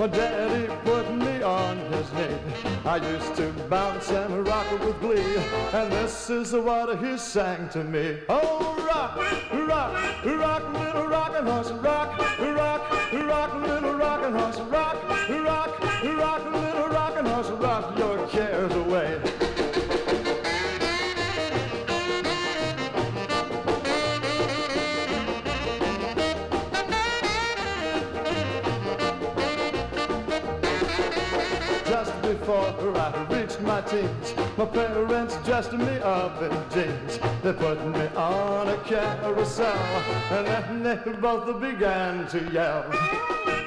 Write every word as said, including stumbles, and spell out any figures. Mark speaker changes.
Speaker 1: my daddy put me on his knee. I used to bounce and rock with glee, and this is what he sang to me. Oh, rock, rock, rock, little rockin' horse, rock, rock, rock, little rockin' horse, rock, rock, rock, little rockin' horse, rock your cares away. Just before I reached my teens, my parents dressed me up in jeans. They put me on a carousel, and then they both began to yell.